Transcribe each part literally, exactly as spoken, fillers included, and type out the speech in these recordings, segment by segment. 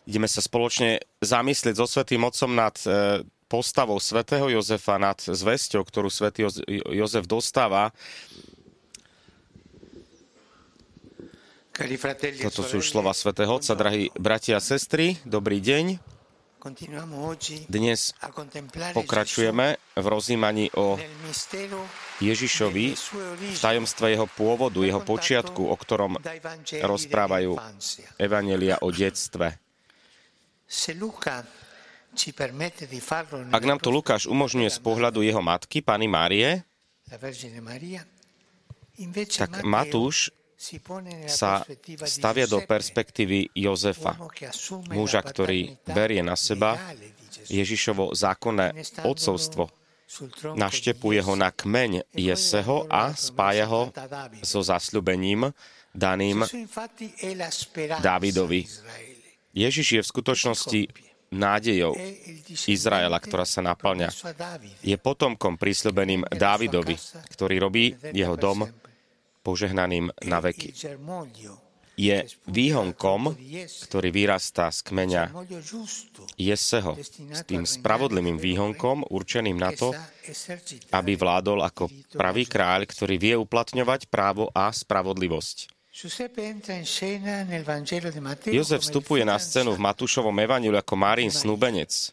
Ideme sa spoločne zamyslieť so Svätým Otcom nad postavou svätého Jozefa, nad zvesťou, ktorú svätý Jozef dostáva. Toto sú už slova svätého Otca. Drahí bratia a sestry, dobrý deň. Dnes pokračujeme v rozjímaní o Ježišovi, v tajomstve jeho pôvodu, jeho počiatku, o ktorom rozprávajú evanjelia o detstve. Ak nám to Lukáš umožňuje z pohľadu jeho matky, Panny Márie, tak Matúš sa stavia do perspektívy Jozefa, muža, ktorý berie na seba Ježišovo zákonné otcovstvo, naštepuje ho na kmeň Jesseho a spája ho so zasľúbením daným Dávidovi. Ježiš je v skutočnosti nádejou Izraela, ktorá sa naplňa. Je potomkom prisľúbeným Dávidovi, ktorý robí jeho dom požehnaným na veky. Je výhonkom, ktorý vyrastá z kmeňa Jesseho, s tým spravodlivým výhonkom, určeným na to, aby vládol ako pravý kráľ, ktorý vie uplatňovať právo a spravodlivosť. Jozef vstupuje na scénu v Matúšovom evanjeliu ako Márin snúbenec.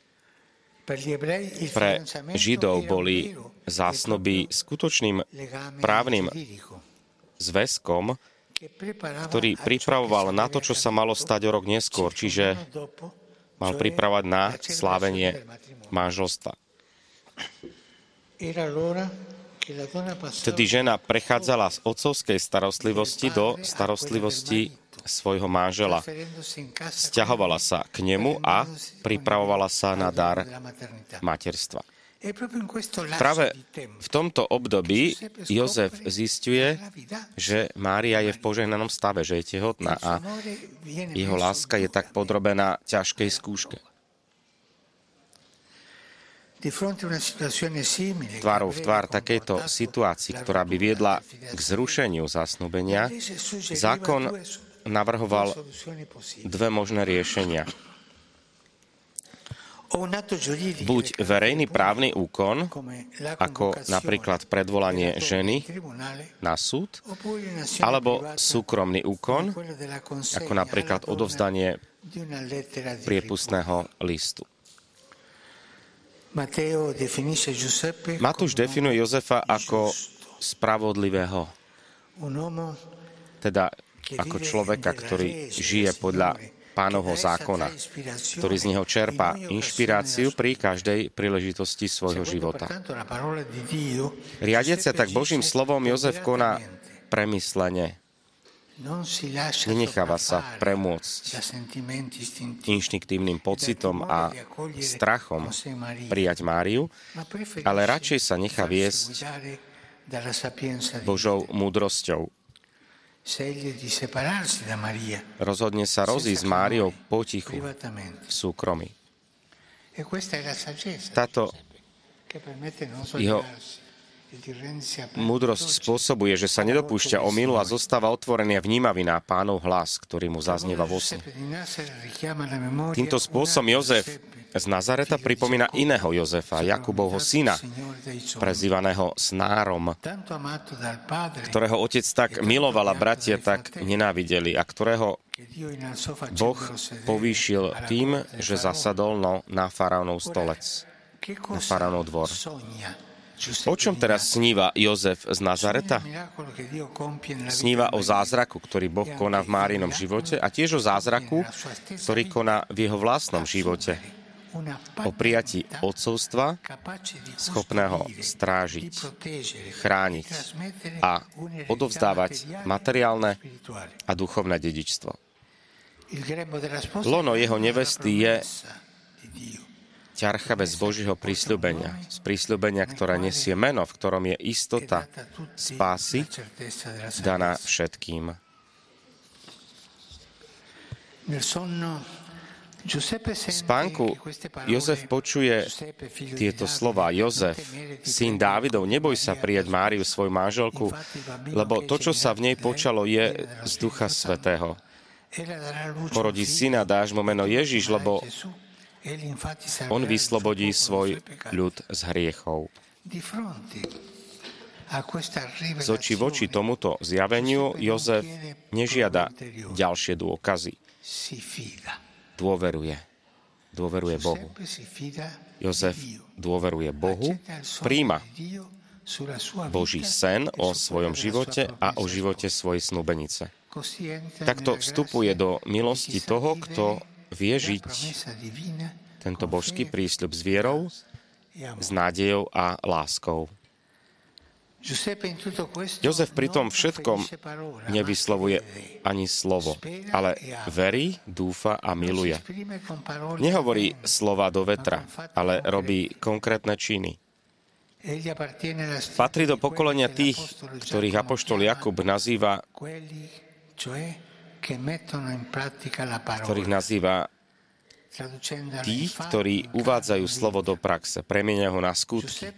Pre Židov boli zásnuby skutočným právnym zväzkom, ktorý pripravoval na to, čo sa malo stať o rok neskôr, čiže mal pripravovať na slávenie manželstva. Vtedy žena prechádzala z otcovskej starostlivosti do starostlivosti svojho manžela. Sťahovala sa k nemu a pripravovala sa na dar materstva. Práve v tomto období Jozef zisťuje, že Mária je v požehnanom stave, že je tehotná a jeho láska je tak podrobená ťažkej skúške. Tvárou v tvár takejto situácii, ktorá by viedla k zrušeniu zasnúbenia, zákon navrhoval dve možné riešenia. Buď verejný právny úkon, ako napríklad predvolanie ženy na súd, alebo súkromný úkon, ako napríklad odovzdanie priepustného listu. Matúš definuje Jozefa ako spravodlivého, teda ako človeka, ktorý žije podľa Pánovho zákona, ktorý z neho čerpá inšpiráciu pri každej príležitosti svojho života. Riadiac sa tak Božím slovom, Jozef koná premyslene. Nenecháva sa premôcť inštinktívnym pocitom a strachom prijať Máriu, ale radšej sa nechá viesť Božou múdrosťou. Rozhodne sa rozísť s Máriou potichu, v súkromí. Táto jeho múdrosť spôsobuje, že sa nedopúšťa omylu a zostáva otvorený a vnímavý na Pánov hlas, ktorý mu zaznieva vo sne. Týmto spôsobom Jozef z Nazareta pripomína iného Jozefa, Jakubovho syna, prezývaného Snárom, ktorého otec tak miloval a bratia tak nenávideli a ktorého Boh povýšil tým, že zasadol no na faraónov stolec, na faraónov dvor. O čom teraz sníva Jozef z Nazareta? Sníva o zázraku, ktorý Boh koná v Márinom živote a tiež o zázraku, ktorý koná v jeho vlastnom živote. O prijatí otcovstva, schopného strážiť, chrániť a odovzdávať materiálne a duchovné dedičstvo. Lono jeho nevesty je ťarchavé z Božieho prisľúbenia, z prisľúbenia, ktoré nesie meno, v ktorom je istota spásy daná všetkým. V spánku Jozef počuje tieto slova. Jozef, syn Dávidov, neboj sa prijať Máriu, svoju manželku, lebo to, čo sa v nej počalo, je z Ducha Svätého. Porodí syna, dáš mu meno Ježiš, lebo on vyslobodí svoj ľud z hriechov. Z očí v oči tomuto zjaveniu Jozef nežiada ďalšie dôkazy. Dôveruje. Dôveruje Bohu. Jozef dôveruje Bohu, prijíma Boží sen o svojom živote a o živote svojej snúbenice. Takto vstupuje do milosti toho, kto vie žiť tento božský prísľub s vierou, s nádejou a láskou. Jozef pri tom všetkom nevyslovuje ani slovo, ale verí, dúfa a miluje. Nehovorí slova do vetra, ale robí konkrétne činy. Patrí do pokolenia tých, ktorých apoštol Jakub nazýva, ktorých nazýva tých, ktorí uvádzajú slovo do praxe, premieňajú ho na skutky.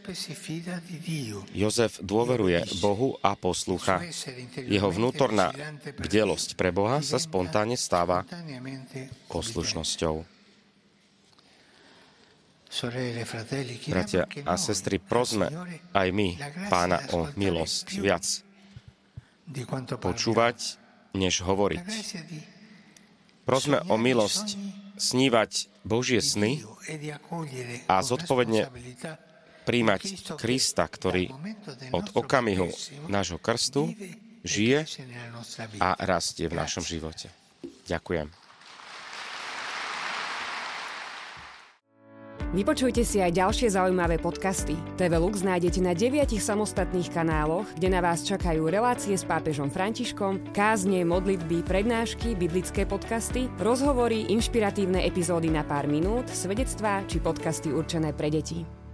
Jozef dôveruje Bohu a poslúcha. Jeho vnútorná bdelosť pre Boha sa spontánne stáva poslušnosťou. Bratia a sestry, prosme aj my Pána o milosť viac počúvať, než hovoriť. Prosme o milosť snívať Božie sny a zodpovedne príjmať Krista, ktorý od okamihu nášho krstu žije a rastie v našom živote. Ďakujem. Vypočujte si aj ďalšie zaujímavé podcasty. té vé Lux nájdete na deviatich samostatných kanáloch, kde na vás čakajú relácie s pápežom Františkom, kázne, modlitby, prednášky, biblické podcasty, rozhovory, inšpiratívne epizódy na pár minút, svedectvá či podcasty určené pre deti.